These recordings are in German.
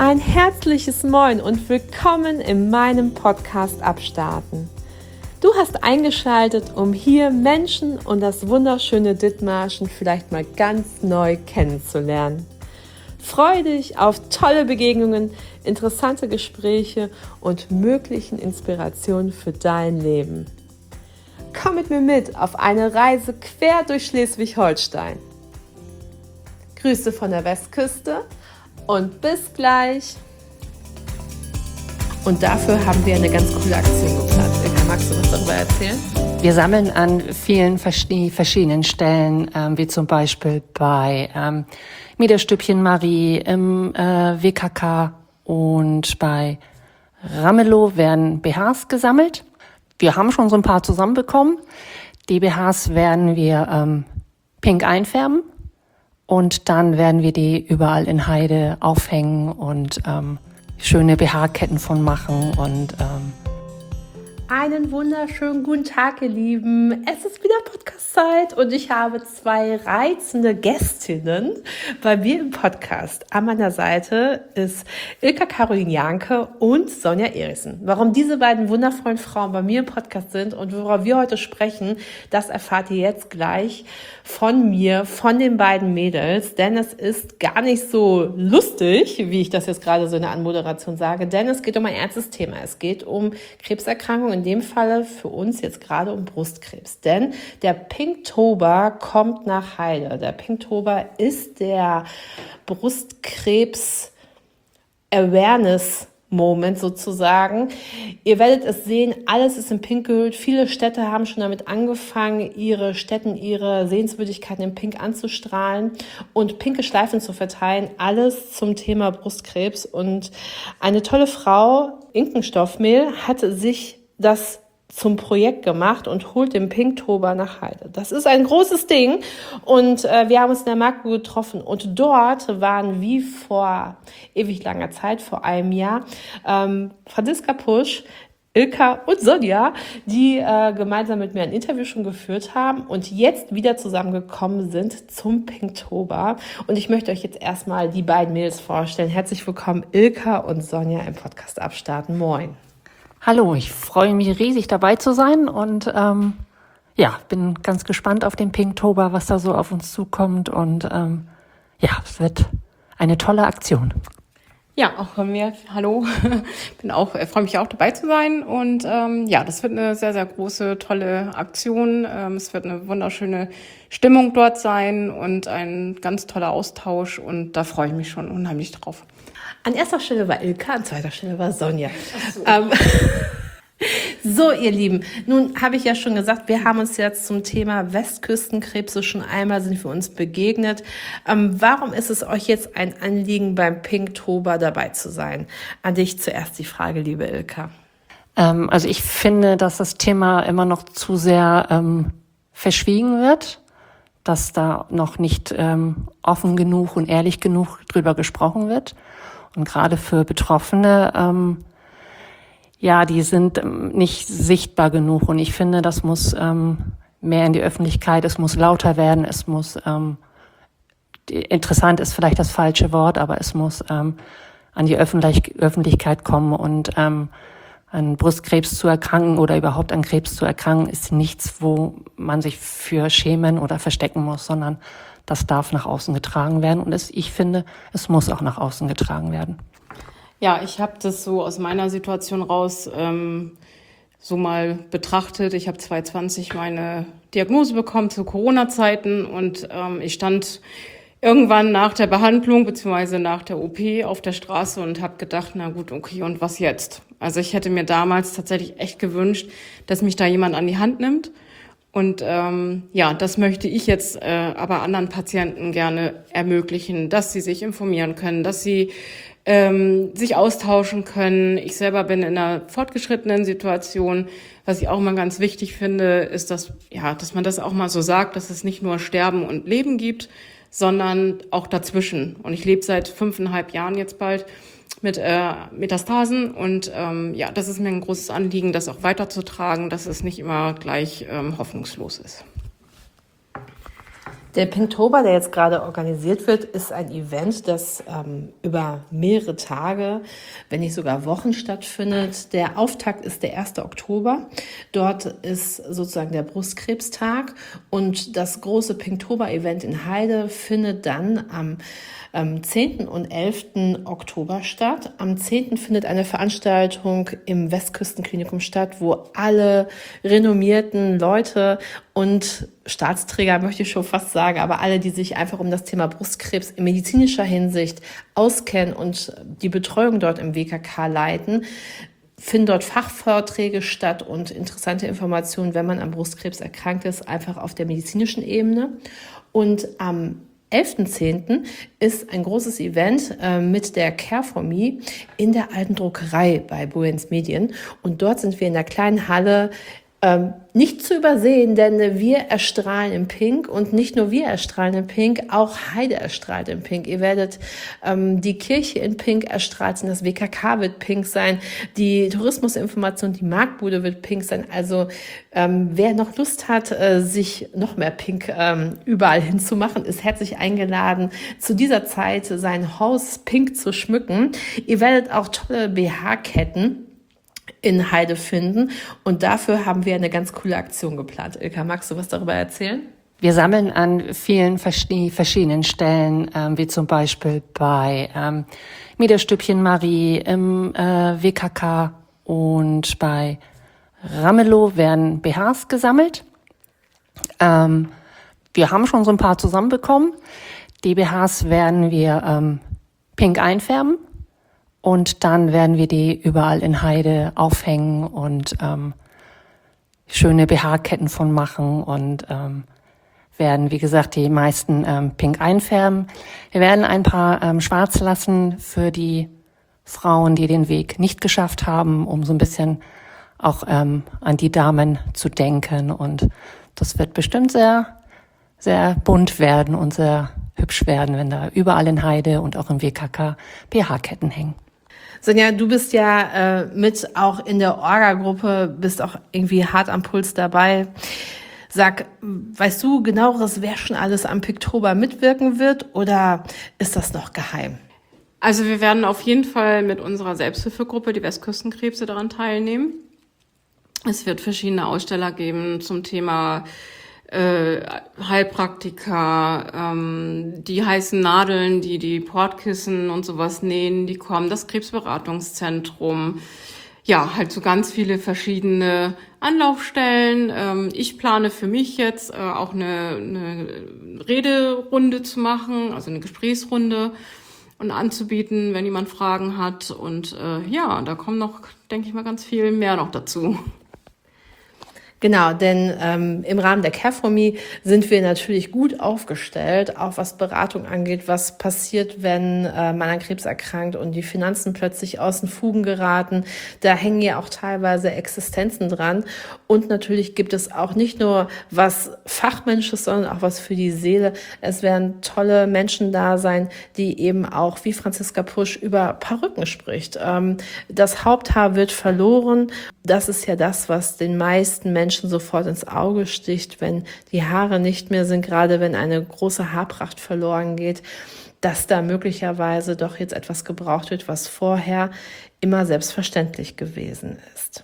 Ein herzliches Moin und willkommen in meinem Podcast Abstarten. Du hast eingeschaltet, um hier Menschen und das wunderschöne Dithmarschen vielleicht mal ganz neu kennenzulernen. Freue dich auf tolle Begegnungen, interessante Gespräche und möglichen Inspirationen für dein Leben. Komm mit mir mit auf eine Reise quer durch Schleswig-Holstein. Grüße von der Westküste und bis gleich. Und dafür haben wir eine ganz coole Aktion geplant. Ilka, magst du was darüber erzählen? Wir sammeln an vielen verschiedenen Stellen, wie zum Beispiel bei Miederstübchen Marie im WKK und bei Ramelow werden BHs gesammelt. Wir haben schon so ein paar zusammenbekommen. Die BHs werden wir pink einfärben. Und dann werden wir die überall in Heide aufhängen und schöne BH-Ketten von machen. Und einen wunderschönen guten Tag, ihr Lieben. Es ist wieder Podcast-Zeit und ich habe zwei reizende Gästinnen bei mir im Podcast. An meiner Seite ist Ilka Caroline Janke und Sonja Erichsen. Warum diese beiden wundervollen Frauen bei mir im Podcast sind und worüber wir heute sprechen, das erfahrt ihr jetzt gleich von mir, von den beiden Mädels. Denn es ist gar nicht so lustig, wie ich das jetzt gerade so in der Anmoderation sage, denn es geht um ein ernstes Thema. Es geht um Krebserkrankungen. In dem Falle für uns jetzt gerade um Brustkrebs. Denn der Pinktober kommt nach Heide. Der Pinktober ist der Brustkrebs-Awareness-Moment sozusagen. Ihr werdet es sehen, alles ist in Pink gehüllt. Viele Städte haben schon damit angefangen, ihre Städten, ihre Sehenswürdigkeiten in Pink anzustrahlen und pinke Schleifen zu verteilen. Alles zum Thema Brustkrebs. Und eine tolle Frau, Inkenstoffmehl, hatte sich das zum Projekt gemacht und holt den Pinktober nach Heide. Das ist ein großes Ding und wir haben uns in der Marco getroffen und dort waren wie vor ewig langer Zeit, vor einem Jahr, Franziska Pusch, Ilka und Sonja, die gemeinsam mit mir ein Interview schon geführt haben und jetzt wieder zusammengekommen sind zum Pinktober. Und ich möchte euch jetzt erstmal die beiden Mädels vorstellen. Herzlich willkommen, Ilka und Sonja im Podcast Abstarten. Moin. hallo, ich freue mich riesig dabei zu sein und bin ganz gespannt auf den Pinktober, was da so auf uns zukommt und es wird eine tolle Aktion. Ja, auch von mir. Hallo. Freue mich auch dabei zu sein und das wird eine sehr, sehr große, tolle Aktion. Es wird eine wunderschöne Stimmung dort sein und ein ganz toller Austausch und da freue ich mich schon unheimlich drauf. An erster Stelle war Ilka, an zweiter Stelle war Sonja. So, ihr Lieben, nun habe ich ja schon gesagt, wir haben uns jetzt zum Thema Westküstenkrebse schon einmal sind wir uns begegnet. Warum ist es euch jetzt ein Anliegen, beim Pinktober dabei zu sein? An dich zuerst die Frage, liebe Ilka. Also ich finde, dass das Thema immer noch zu sehr verschwiegen wird, dass da noch nicht offen genug und ehrlich genug drüber gesprochen wird. Und gerade für Betroffene, die sind nicht sichtbar genug. Und ich finde, das muss mehr in die Öffentlichkeit, es muss lauter werden, es muss, interessant ist vielleicht das falsche Wort, aber es muss an die Öffentlichkeit kommen. Und an Brustkrebs zu erkranken oder überhaupt an Krebs zu erkranken, ist nichts, wo man sich für schämen oder verstecken muss, sondern das darf nach außen getragen werden und ich finde, es muss auch nach außen getragen werden. Ja, ich habe das so aus meiner Situation raus so mal betrachtet. Ich habe 2020 meine Diagnose bekommen zu Corona-Zeiten und ich stand irgendwann nach der Behandlung bzw. nach der OP auf der Straße und habe gedacht, na gut, okay, und was jetzt? Also ich hätte mir damals tatsächlich echt gewünscht, dass mich da jemand an die Hand nimmt. Und das möchte ich jetzt aber anderen Patienten gerne ermöglichen, dass sie sich informieren können, dass sie sich austauschen können. Ich selber bin in einer fortgeschrittenen Situation. Was ich auch mal ganz wichtig finde, ist, dass man das auch mal so sagt, dass es nicht nur Sterben und Leben gibt, sondern auch dazwischen. Und ich lebe seit 5,5 Jahren jetzt bald mit Metastasen und das ist mir ein großes Anliegen, das auch weiterzutragen, dass es nicht immer gleich hoffnungslos ist. Der Pinktober, der jetzt gerade organisiert wird, ist ein Event, das über mehrere Tage, wenn nicht sogar Wochen stattfindet. Der Auftakt ist der 1. Oktober. Dort ist sozusagen der Brustkrebstag und das große Pinktober-Event in Heide findet dann am 10. und 11. Oktober statt. Am 10. findet eine Veranstaltung im Westküstenklinikum statt, wo alle renommierten Leute und Staatsträger, möchte ich schon fast sagen, aber alle, die sich einfach um das Thema Brustkrebs in medizinischer Hinsicht auskennen und die Betreuung dort im WKK leiten, finden dort Fachvorträge statt und interessante Informationen, wenn man an Brustkrebs erkrankt ist, einfach auf der medizinischen Ebene. Und am 11.10. ist ein großes Event mit der Care for Me in der alten Druckerei bei Bohens Medien. Und dort sind wir in der kleinen Halle nicht zu übersehen, denn wir erstrahlen in Pink und nicht nur wir erstrahlen in Pink, auch Heide erstrahlt in Pink. Ihr werdet die Kirche in Pink erstrahlt sein, das WKK wird pink sein, die Tourismusinformation, die Marktbude wird pink sein. Also wer noch Lust hat, sich noch mehr Pink überall hinzumachen, ist herzlich eingeladen, zu dieser Zeit sein Haus pink zu schmücken. Ihr werdet auch tolle BH-Ketten in Heide finden. Und dafür haben wir eine ganz coole Aktion geplant. Ilka, magst du was darüber erzählen? Wir sammeln an vielen verschiedenen Stellen, wie zum Beispiel bei Miederstübchen Marie im WKK und bei Ramelow werden BHs gesammelt. Wir haben schon so ein paar zusammenbekommen. Die BHs werden wir pink einfärben. Und dann werden wir die überall in Heide aufhängen und schöne BH-Ketten von machen und werden, wie gesagt, die meisten pink einfärben. Wir werden ein paar schwarz lassen für die Frauen, die den Weg nicht geschafft haben, um so ein bisschen auch an die Damen zu denken. Und das wird bestimmt sehr, sehr bunt werden und sehr hübsch werden, wenn da überall in Heide und auch im WKK BH-Ketten hängen. Sonja, du bist ja mit auch in der Orga-Gruppe, bist auch irgendwie hart am Puls dabei. Sag, weißt du genaueres, wer schon alles am Pinktober mitwirken wird oder ist das noch geheim? Also wir werden auf jeden Fall mit unserer Selbsthilfegruppe, die Westküstenkrebse, daran teilnehmen. Es wird verschiedene Aussteller geben zum Thema Heilpraktiker, die heißen Nadeln, die Portkissen und sowas nähen, die kommen, das Krebsberatungszentrum, ja, halt so ganz viele verschiedene Anlaufstellen. Ich plane für mich jetzt auch eine Rederunde zu machen, also eine Gesprächsrunde und anzubieten, wenn jemand Fragen hat. Und ja, da kommen noch, denke ich mal, ganz viel mehr noch dazu. Genau, denn im Rahmen der Care for Me sind wir natürlich gut aufgestellt, auch was Beratung angeht, was passiert, wenn man an Krebs erkrankt und die Finanzen plötzlich aus den Fugen geraten. Da hängen ja auch teilweise Existenzen dran. Und natürlich gibt es auch nicht nur was Fachmännisches, sondern auch was für die Seele. Es werden tolle Menschen da sein, die eben auch, wie Franziska Pusch, über Perücken spricht. Das Haupthaar wird verloren. Das ist ja das, was den meisten Menschen sofort ins Auge sticht, wenn die Haare nicht mehr sind, gerade wenn eine große Haarpracht verloren geht, dass da möglicherweise doch jetzt etwas gebraucht wird, was vorher immer selbstverständlich gewesen ist.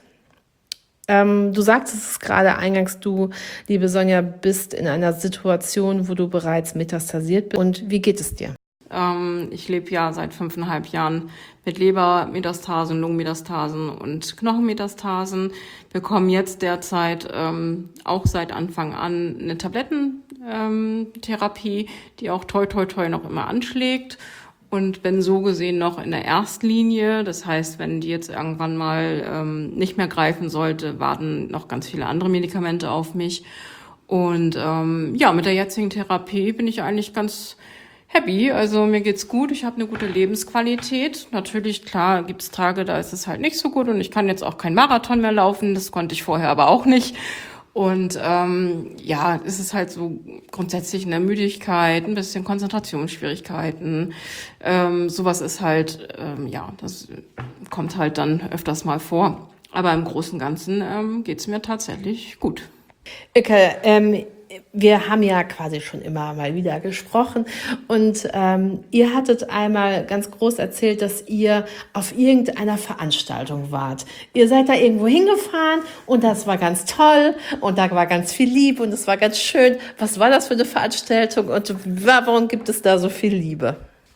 Du sagtest es gerade eingangs, du, liebe Sonja, bist in einer Situation, wo du bereits metastasiert bist. Und wie geht es dir? Ich lebe ja seit 5,5 Jahren mit Lebermetastasen, Lungenmetastasen und Knochenmetastasen, bekomme jetzt derzeit auch seit Anfang an eine Tablettentherapie, die auch toi toi toi noch immer anschlägt und bin so gesehen noch in der Erstlinie. Das heißt, wenn die jetzt irgendwann mal nicht mehr greifen sollte, warten noch ganz viele andere Medikamente auf mich. Und ja, mit der jetzigen Therapie bin ich eigentlich ganz happy, also mir geht's gut, ich habe eine gute Lebensqualität. Natürlich, klar, gibt's Tage, da ist es halt nicht so gut und ich kann jetzt auch kein Marathon mehr laufen, das konnte ich vorher aber auch nicht. Und ja, es ist halt so grundsätzlich eine Müdigkeit, ein bisschen Konzentrationsschwierigkeiten. Sowas ist halt, ja, das kommt halt dann öfters mal vor. Aber im Großen und Ganzen geht's mir tatsächlich gut. Ilka, wir haben ja quasi schon immer mal wieder gesprochen und ihr hattet einmal ganz groß erzählt, dass ihr auf irgendeiner Veranstaltung wart. Ihr seid da irgendwo hingefahren und das war ganz toll und da war ganz viel Liebe und es war ganz schön. Was war das für eine Veranstaltung und warum gibt es da so viel Liebe?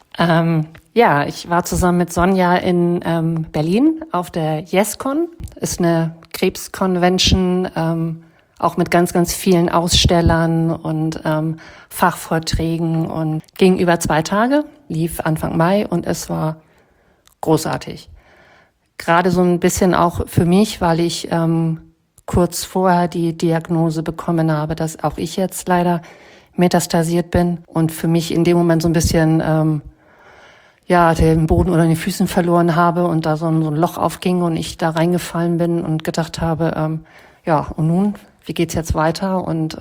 Ja, ich war zusammen mit Sonja in Berlin auf der YesCon. Ist eine Krebsconvention, auch mit ganz, ganz vielen Ausstellern und Fachvorträgen und ging über 2 Tage, lief Anfang Mai und es war großartig. Gerade so ein bisschen auch für mich, weil ich kurz vorher die Diagnose bekommen habe, dass auch ich jetzt leider metastasiert bin und für mich in dem Moment so ein bisschen den Boden unter den Füßen verloren habe und da so ein Loch aufging und ich da reingefallen bin und gedacht habe, und nun, wie geht's jetzt weiter? Und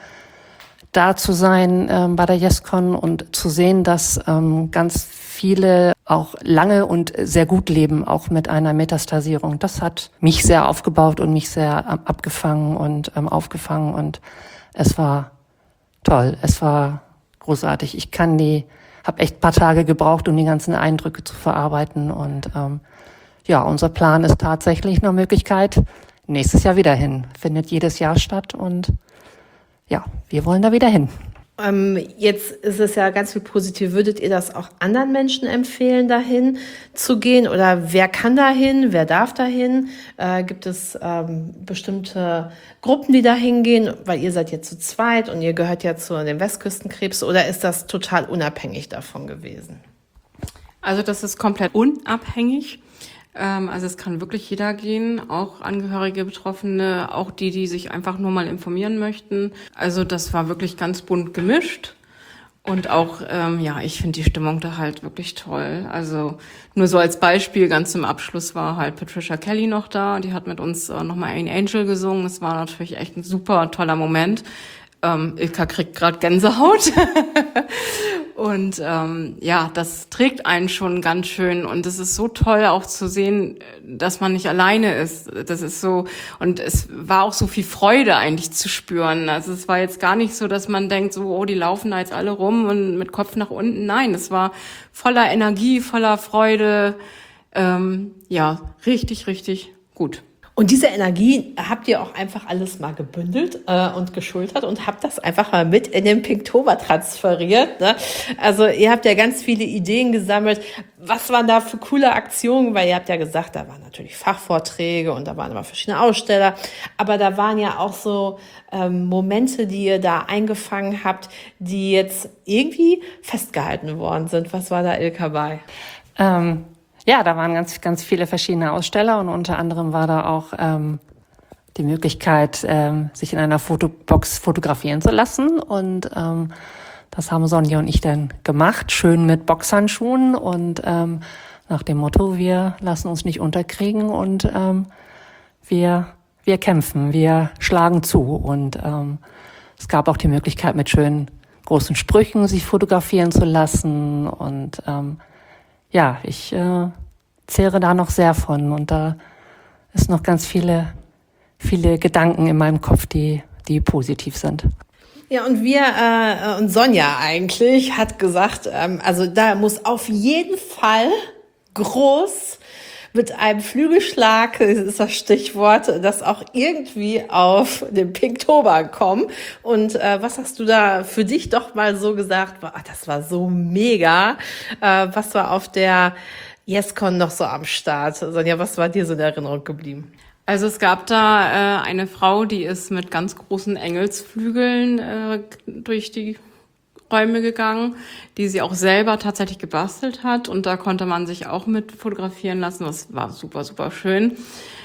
da zu sein bei der YesCon und zu sehen, dass ganz viele auch lange und sehr gut leben, auch mit einer Metastasierung. Das hat mich sehr aufgebaut und mich sehr abgefangen und aufgefangen und es war toll, es war großartig. Ich habe echt ein paar Tage gebraucht, um die ganzen Eindrücke zu verarbeiten und unser Plan ist tatsächlich eine Möglichkeit, nächstes Jahr wieder hin. Findet jedes Jahr statt und ja, wir wollen da wieder hin. Jetzt ist es ja ganz viel positiv. Würdet ihr das auch anderen Menschen empfehlen, dahin zu gehen? Oder wer kann dahin? Wer darf dahin? Gibt es bestimmte Gruppen, die da hingehen? Weil ihr seid jetzt zu zweit und ihr gehört ja zu den Westküstenkrebs. Oder ist das total unabhängig davon gewesen? Also das ist komplett unabhängig. Also es kann wirklich jeder gehen, auch Angehörige, Betroffene, auch die sich einfach nur mal informieren möchten. Also das war wirklich ganz bunt gemischt. Und auch, ich finde die Stimmung da halt wirklich toll. Also nur so als Beispiel, ganz zum Abschluss war halt Patricia Kelly noch da. Die hat mit uns nochmal ein Angel gesungen. Das war natürlich echt ein super toller Moment. Ilka kriegt gerade Gänsehaut. Und das trägt einen schon ganz schön. Und es ist so toll auch zu sehen, dass man nicht alleine ist. Das ist so, und es war auch so viel Freude eigentlich zu spüren. Also es war jetzt gar nicht so, dass man denkt, so, oh, die laufen da jetzt alle rum und mit Kopf nach unten. Nein, es war voller Energie, voller Freude. Richtig, richtig gut. Und diese Energie habt ihr auch einfach alles mal gebündelt und geschultert und habt das einfach mal mit in den Pinktober transferiert. Ne? Also ihr habt ja ganz viele Ideen gesammelt. Was waren da für coole Aktionen? Weil ihr habt ja gesagt, da waren natürlich Fachvorträge und da waren immer verschiedene Aussteller. Aber da waren ja auch so Momente, die ihr da eingefangen habt, die jetzt irgendwie festgehalten worden sind. Was war da, Ilka, bei? Da waren ganz, ganz viele verschiedene Aussteller und unter anderem war da auch die Möglichkeit, sich in einer Fotobox fotografieren zu lassen. Und das haben Sonja und ich dann gemacht, schön mit Boxhandschuhen und nach dem Motto, wir lassen uns nicht unterkriegen und wir kämpfen, wir schlagen zu. Und es gab auch die Möglichkeit, mit schönen großen Sprüchen sich fotografieren zu lassen und ich zehre da noch sehr von und da ist noch ganz viele Gedanken in meinem Kopf, die positiv sind. Ja, und und Sonja eigentlich hat gesagt, also da muss auf jeden Fall groß mit einem Flügelschlag, das ist das Stichwort, das auch irgendwie auf den Pinktober kommen. Und was hast du da für dich doch mal so gesagt? Boah, das war so mega. Was war auf der YesCon noch so am Start? Sonja, was war dir so in Erinnerung geblieben? Also es gab da eine Frau, die ist mit ganz großen Engelsflügeln durch die Räume gegangen, die sie auch selber tatsächlich gebastelt hat. Und da konnte man sich auch mit fotografieren lassen. Das war super, super schön.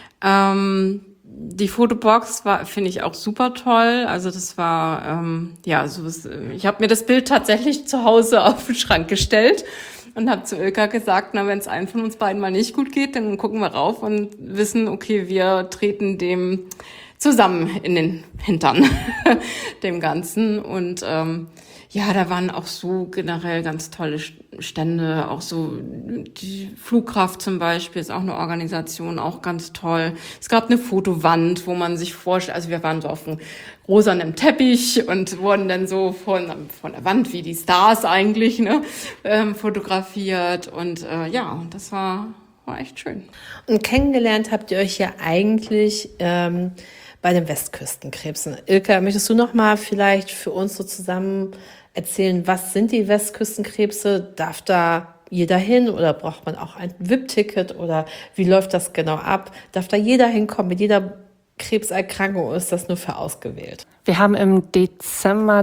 Die Fotobox finde ich auch super toll. Also das war, ich habe mir das Bild tatsächlich zu Hause auf den Schrank gestellt und habe zu Ilka gesagt, wenn es einem von uns beiden mal nicht gut geht, dann gucken wir rauf und wissen, okay, wir treten dem zusammen in den Hintern dem Ganzen. Und ja, da waren auch so generell ganz tolle Stände, auch so die Flugkraft zum Beispiel ist auch eine Organisation, auch ganz toll. Es gab eine Fotowand, wo man sich vorstellt, also wir waren so auf einem rosanen Teppich und wurden dann so von der Wand wie die Stars eigentlich fotografiert und ja, das war echt schön. Und kennengelernt habt ihr euch ja eigentlich bei den Westküstenkrebsen. Ilka, möchtest du noch mal vielleicht für uns so zusammen erzählen, was sind die Westküstenkrebse? Darf da jeder hin oder braucht man auch ein VIP-Ticket oder wie läuft das genau ab? Darf da jeder hinkommen mit jeder Krebserkrankung oder ist das nur für ausgewählt? Wir haben im Dezember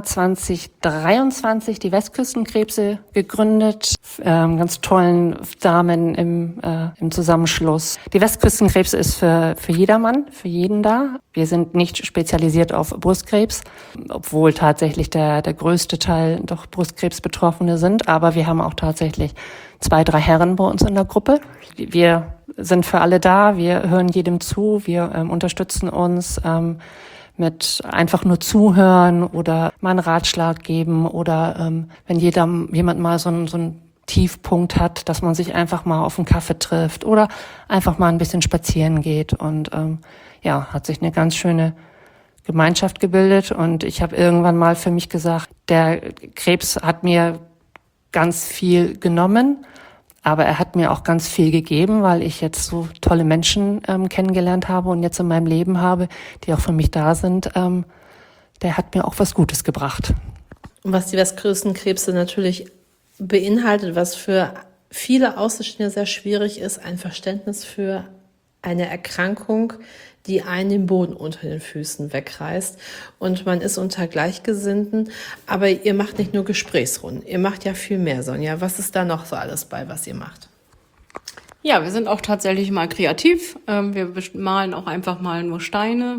2023 die Westküstenkrebse gegründet, ganz tollen Damen im Zusammenschluss. Die Westküstenkrebse ist für jedermann, für jeden da. Wir sind nicht spezialisiert auf Brustkrebs, obwohl tatsächlich der größte Teil doch Brustkrebsbetroffene sind. Aber wir haben auch tatsächlich 2, 3 Herren bei uns in der Gruppe. Wir sind für alle da, wir hören jedem zu, wir unterstützen uns mit einfach nur zuhören oder mal einen Ratschlag geben oder wenn jemand mal so einen Tiefpunkt hat, dass man sich einfach mal auf einen Kaffee trifft oder einfach mal ein bisschen spazieren geht und ja, hat sich eine ganz schöne Gemeinschaft gebildet und ich habe irgendwann mal für mich gesagt, der Krebs hat mir ganz viel genommen, aber er hat mir auch ganz viel gegeben, weil ich jetzt so tolle Menschen kennengelernt habe und jetzt in meinem Leben habe, die auch für mich da sind. Der hat mir auch was Gutes gebracht. Und was die Westküstenkrebse natürlich beinhaltet, was für viele Außenstehende sehr schwierig ist, ein Verständnis für eine Erkrankung, die einen den Boden unter den Füßen wegreißt. Und man ist unter Gleichgesinnten. Aber ihr macht nicht nur Gesprächsrunden, ihr macht ja viel mehr, Sonja. Was ist da noch so alles bei, was ihr macht? Ja, wir sind auch tatsächlich mal kreativ. Wir malen auch einfach mal nur Steine.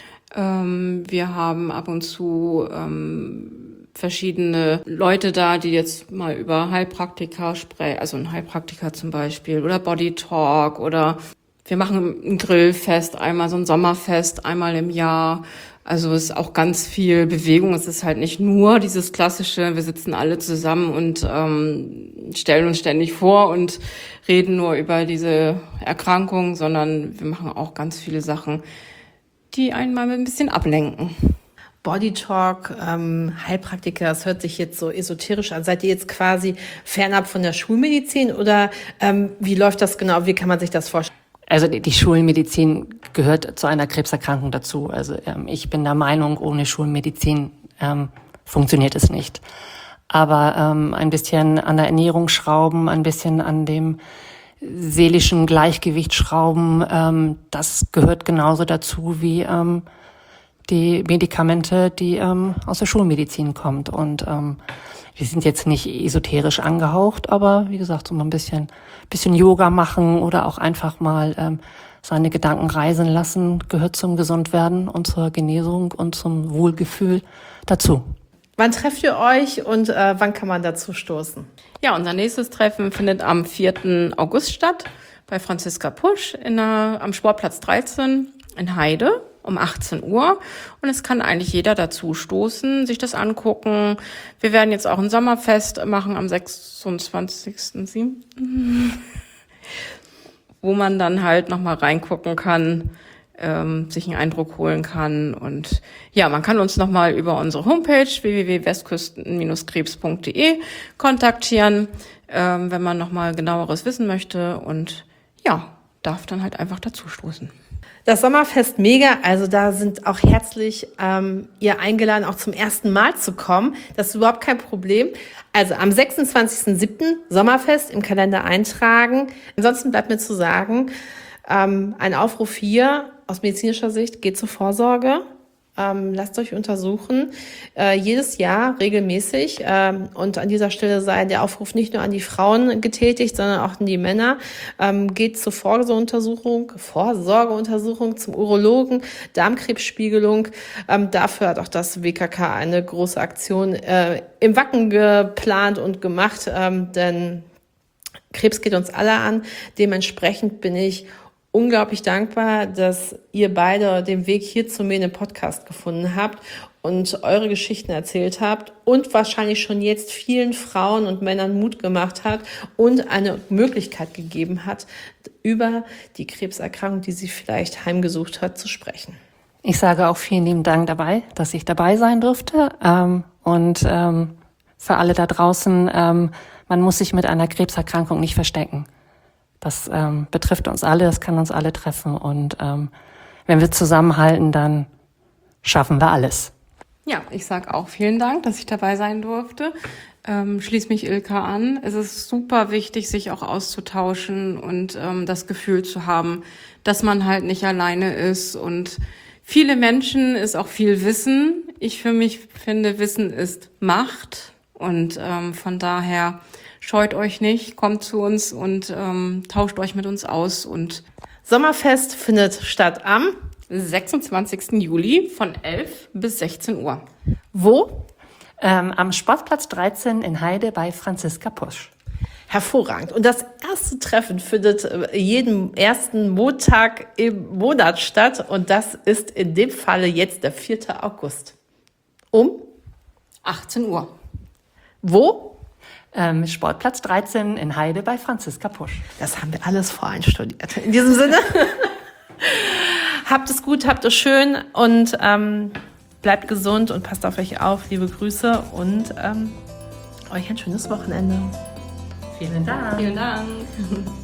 Wir haben ab und zu verschiedene Leute da, die jetzt mal über Heilpraktika sprechen, also ein Heilpraktiker zum Beispiel oder Body Talk oder wir machen ein Grillfest, einmal so ein Sommerfest, einmal im Jahr. Also es ist auch ganz viel Bewegung. Es ist halt nicht nur dieses klassische, wir sitzen alle zusammen und stellen uns ständig vor und reden nur über diese Erkrankung, sondern wir machen auch ganz viele Sachen, die einen mal ein bisschen ablenken. Body Talk, Heilpraktiker, das hört sich jetzt so esoterisch an. Seid ihr jetzt quasi fernab von der Schulmedizin oder wie läuft das genau? Wie kann man sich das vorstellen? Also die Schulmedizin gehört zu einer Krebserkrankung dazu. Also ich bin der Meinung, ohne Schulmedizin funktioniert es nicht. Aber ein bisschen an der Ernährung schrauben, ein bisschen an dem seelischen Gleichgewicht schrauben, das gehört genauso dazu wie die Medikamente, die aus der Schulmedizin kommt. Und wir sind jetzt nicht esoterisch angehaucht, aber wie gesagt, so mal ein bisschen Yoga machen oder auch einfach mal seine Gedanken reisen lassen, gehört zum Gesundwerden und zur Genesung und zum Wohlgefühl dazu. Wann trefft ihr euch und wann kann man dazu stoßen? Ja, unser nächstes Treffen findet am 4. August statt bei Franziska Pusch am Sportplatz 13 in Heide um 18 Uhr. Und es kann eigentlich jeder dazu stoßen, sich das angucken. Wir werden jetzt auch ein Sommerfest machen am 26.07., wo man dann halt nochmal reingucken kann, sich einen Eindruck holen kann. Und ja, man kann uns nochmal über unsere Homepage www.westküsten-krebs.de kontaktieren, wenn man nochmal genaueres wissen möchte. Und ja, darf dann halt einfach dazu stoßen. Das Sommerfest mega, also da sind auch herzlich ihr eingeladen, auch zum ersten Mal zu kommen. Das ist überhaupt kein Problem. Also am 26.07. Sommerfest im Kalender eintragen. Ansonsten bleibt mir zu sagen, ein Aufruf hier aus medizinischer Sicht, geht zur Vorsorge. Lasst euch untersuchen, jedes Jahr regelmäßig. Und an dieser Stelle sei der Aufruf nicht nur an die Frauen getätigt, sondern auch an die Männer. Geht zur Vorsorgeuntersuchung zum Urologen, Darmkrebsspiegelung. Dafür hat auch das WKK eine große Aktion im Wacken geplant und gemacht, denn Krebs geht uns alle an. Dementsprechend bin ich unglaublich dankbar, dass ihr beide den Weg hier zu mir in den Podcast gefunden habt und eure Geschichten erzählt habt und wahrscheinlich schon jetzt vielen Frauen und Männern Mut gemacht hat und eine Möglichkeit gegeben hat, über die Krebserkrankung, die sie vielleicht heimgesucht hat, zu sprechen. Ich sage auch vielen lieben Dank dabei, dass ich dabei sein durfte. Für alle da draußen, man muss sich mit einer Krebserkrankung nicht verstecken. Das betrifft uns alle, das kann uns alle treffen. Und wenn wir zusammenhalten, dann schaffen wir alles. Ja, ich sag auch vielen Dank, dass ich dabei sein durfte. Schließ mich Ilka an. Es ist super wichtig, sich auch auszutauschen und das Gefühl zu haben, dass man halt nicht alleine ist. Und viele Menschen ist auch viel Wissen. Ich für mich finde, Wissen ist Macht. Und von daher scheut euch nicht, kommt zu uns und tauscht euch mit uns aus. Und Sommerfest findet statt am 26. Juli von 11 bis 16 Uhr. Wo? Am Sportplatz 13 in Heide bei Franziska Pusch. Hervorragend. Und das erste Treffen findet jeden ersten Montag im Monat statt. Und das ist in dem Falle jetzt der 4. August. Um 18 Uhr. Wo? Sportplatz 13 in Heide bei Franziska Pusch. Das haben wir alles voreinstudiert. In diesem Sinne, habt es gut, habt es schön und bleibt gesund und passt auf euch auf. Liebe Grüße und euch ein schönes Wochenende. Vielen Dank. Vielen Dank.